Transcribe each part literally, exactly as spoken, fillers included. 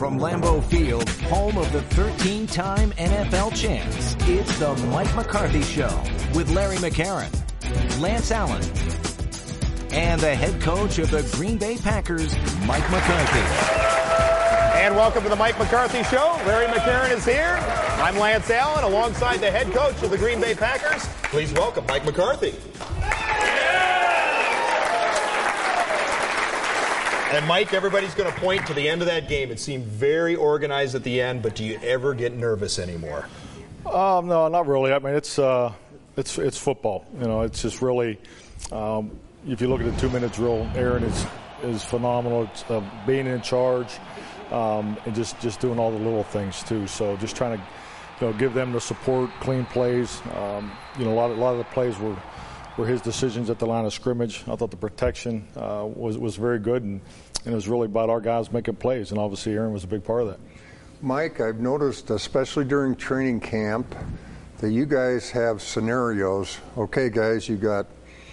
From Lambeau Field, home of the thirteen-time N F L champs, it's the Mike McCarthy Show with Larry McCarron, Lance Allen, and the head coach of the Green Bay Packers, Mike McCarthy. And welcome to the Mike McCarthy Show. Larry McCarron is here. I'm Lance Allen, alongside the head coach of the Green Bay Packers. Please welcome Mike McCarthy. And Mike, everybody's going to point to the end of that game. It seemed very organized at the end, but do you ever get nervous anymore? Um, no, not really. I mean, it's uh, it's it's football. You know, it's just really. Um, if you look at the two-minute drill, Aaron is is phenomenal. It's, uh, being in charge um, and just, just doing all the little things too. So just trying to, you know, give them the support, clean plays. Um, you know, a lot of, a lot of the plays were. were his decisions at the line of scrimmage. I thought the protection uh, was was very good, and, and it was really about our guys making plays, and obviously Aaron was a big part of that. Mike, I've noticed, especially during training camp, that you guys have scenarios. Okay, guys, you got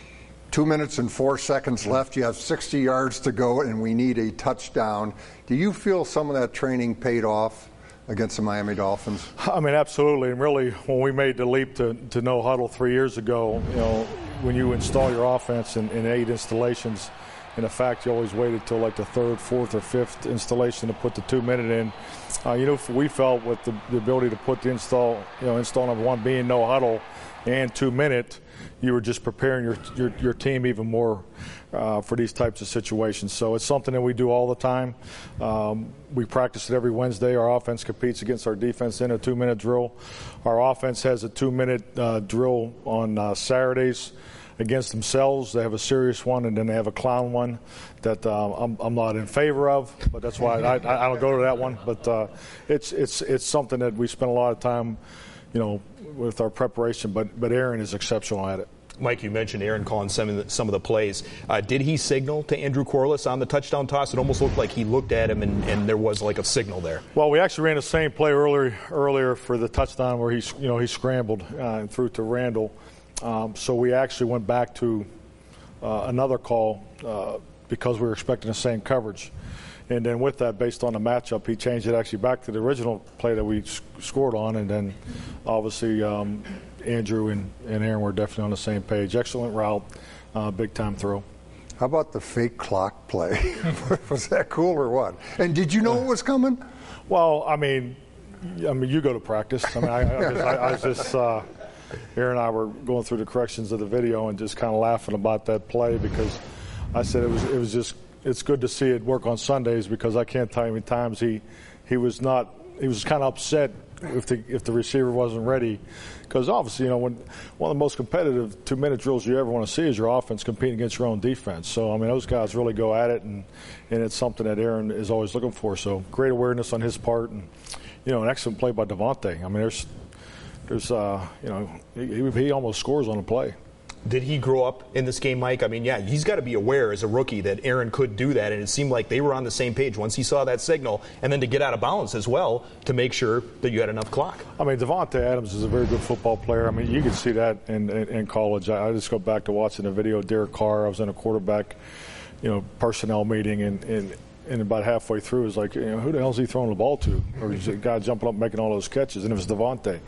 two minutes and four seconds left. You have sixty yards to go, and we need a touchdown. Do you feel some of that training paid off against the Miami Dolphins? I mean, absolutely. And really, when we made the leap to, to no huddle three years ago, you know, when you install your offense in, in eight installations, in fact, you always waited till like the third, fourth, or fifth installation to put the two minute in. Uh, you know, we felt with the, the ability to put the install, you know, install number one being no huddle and two minute, you were just preparing your your, your team even more uh, for these types of situations. So it's something that we do all the time. Um, we practice it every Wednesday. Our offense competes against our defense in a two-minute drill. Our offense has a two-minute uh, drill on uh, Saturdays against themselves. They have a serious one, and then they have a clown one that uh, I'm, I'm not in favor of, but that's why I, I don't go to that one. But uh, it's it's it's something that we spend a lot of time, you know, with our preparation. But but Aaron is exceptional at it. Mike, you mentioned Aaron calling some of the, some of the plays. Uh, did he signal to Andrew Corliss on the touchdown toss? It almost looked like he looked at him and, and there was like a signal there. Well, we actually ran the same play earlier earlier for the touchdown where he you know he scrambled uh, and threw to Randall. Um, so we actually went back to uh, another call uh, because we were expecting the same coverage. And then with that, based on the matchup, he changed it actually back to the original play that we sc- scored on. And then obviously um, Andrew and, and Aaron were definitely on the same page. Excellent route, uh, big-time throw. How about the fake clock play? Was that cool or what? And did you know it was coming? Well, I mean, I mean, you go to practice. I mean, I, I, was, I, I was just uh, – Aaron and I were going through the corrections of the video and just kind of laughing about that play because I said it was it was just it's good to see it work on Sundays because I can't tell you how many times he he was not he was kind of upset if the if the receiver wasn't ready because obviously you know when one of the most competitive two minute drills you ever want to see is your offense competing against your own defense. So I mean those guys really go at it and and it's something that Aaron is always looking for. So great awareness on his part and you know an excellent play by Devontae. I mean there's. There's, uh, you know, he, he almost scores on a play. Did he grow up in this game, Mike? I mean, yeah, he's got to be aware as a rookie that Aaron could do that, and it seemed like they were on the same page once he saw that signal, and then to get out of bounds as well to make sure that you had enough clock. I mean, Devontae Adams is a very good football player. I mean, you can see that in, in, in college. I, I just go back to watching the video of Derek Carr. I was in a quarterback, you know, personnel meeting, and, and And about halfway through, it was like, you know, who the hell is he throwing the ball to? Or is the guy jumping up making all those catches? And it was Devontae.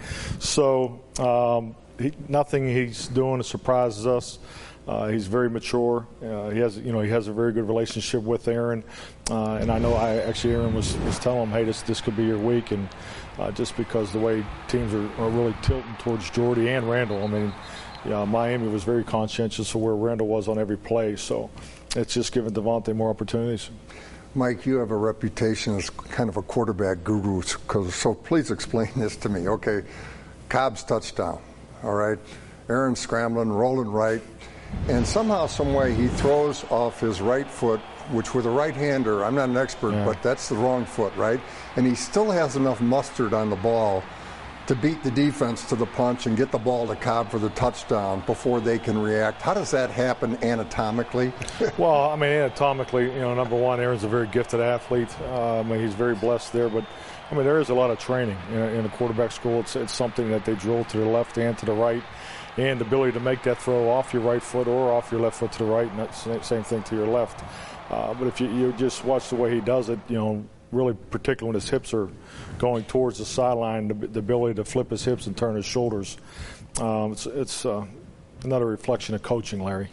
So um, he, nothing he's doing surprises us. Uh, he's very mature. Uh, he has, you know, he has a very good relationship with Aaron. Uh, and I know, I actually, Aaron was, was telling him, hey, this this could be your week. And uh, just because the way teams are, are really tilting towards Jordy and Randall. I mean, yeah, Miami was very conscientious of where Randall was on every play. So it's just giving Devontae more opportunities. Mike, you have a reputation as kind of a quarterback guru, so please explain this to me. Okay, Cobb's touchdown, all right? Aaron scrambling, rolling right, and somehow, some way, he throws off his right foot, which with a right-hander, I'm not an expert, yeah. but that's the wrong foot, right? And he still has enough mustard on the ball to beat the defense to the punch and get the ball to Cobb for the touchdown before they can react. How does that happen anatomically? Well, I mean, anatomically, you know, number one, Aaron's a very gifted athlete. Uh, I mean, he's very blessed there. But, I mean, there is a lot of training in a, in a quarterback school. It's, it's something that they drill to the left and to the right. And the ability to make that throw off your right foot or off your left foot to the right, and that's the same thing to your left. Uh, but if you, you just watch the way he does it, you know, really particularly when his hips are going towards the sideline, the, the ability to flip his hips and turn his shoulders. Um, it's it's uh, another reflection of coaching, Larry.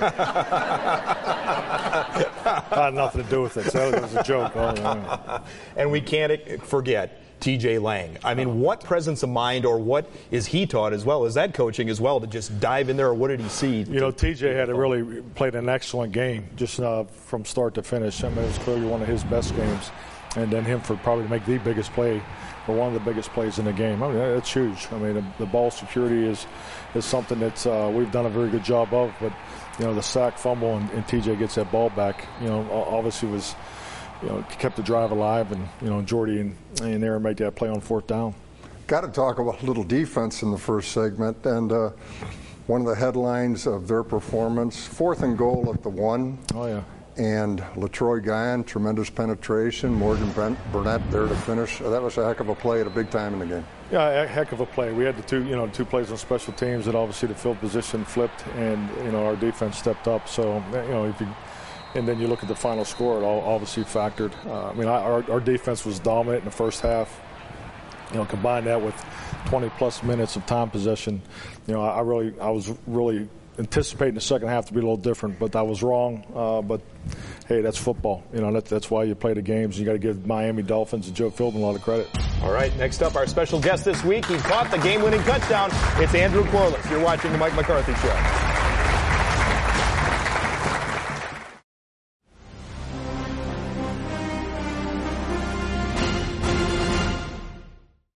Had nothing to do with it. So it was a joke. Oh, yeah. And we can't forget T J Lang. I mean, what presence of mind, or what is he taught as well? Is that coaching as well to just dive in there, or what did he see? You know, T J had a really played an excellent game, just uh, from start to finish. I mean, it was clearly one of his best games, and then him for probably to make the biggest play, or one of the biggest plays in the game. I mean, that's huge. I mean, the, the ball security is is something that uh, we've done a very good job of. But you know, the sack, fumble, and, and T J gets that ball back. You know, obviously was. You know, kept the drive alive, and you know, Jordy and, and Aaron made that play on fourth down. Got to talk about a little defense in the first segment, and uh, one of the headlines of their performance: fourth and goal at the one. Oh yeah. And LaTroy Guion, tremendous penetration. Morgan Burnett there to finish. That was a heck of a play at a big time in the game. Yeah, a heck of a play. We had the two, you know, two plays on special teams that obviously the field position flipped, and you know, our defense stepped up. So you know, if you And then you look at the final score, it all obviously factored. Uh, I mean, our, our defense was dominant in the first half. You know, combine that with twenty plus minutes of time possession. You know, I, I really, I was really anticipating the second half to be a little different, but I was wrong. Uh, but hey, that's football. You know, that, that's why you play the games. You got to give Miami Dolphins and Joe Philbin a lot of credit. All right, next up, our special guest this week. He caught the game-winning touchdown. It's Andrew Corliss. You're watching the Mike McCarthy Show.